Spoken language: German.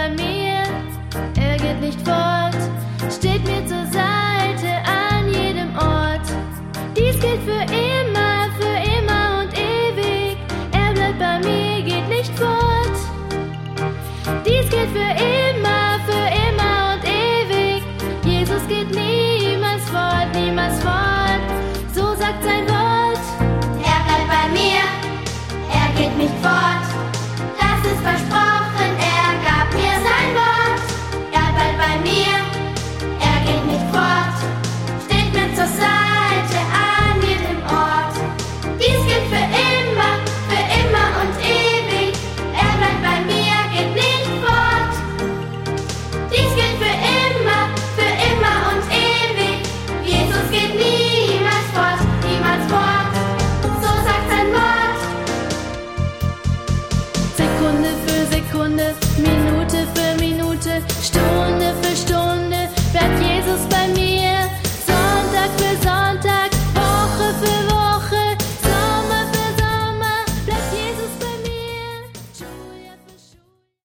bei mir, er geht nicht fort, steht mir zur Seite an jedem Ort. Dies gilt für immer und ewig, er bleibt bei mir, geht nicht fort. Dies gilt für immer und ewig, Jesus geht niemals fort, so sagt sein Wort. Er bleibt bei mir, er geht nicht fort, das ist versprochen, er gab mir sein Wort. Er bleibt bei mir, er geht nicht fort, steht mir zur Seite an jedem Ort. Dies gilt für immer und ewig, er bleibt bei mir, geht nicht fort. Dies gilt für immer und ewig, Jesus geht niemals fort, so sagt sein Wort. Sekunde für Sekunde, Minute für Minute, Stunde für Stunde, bleibt Jesus bei mir.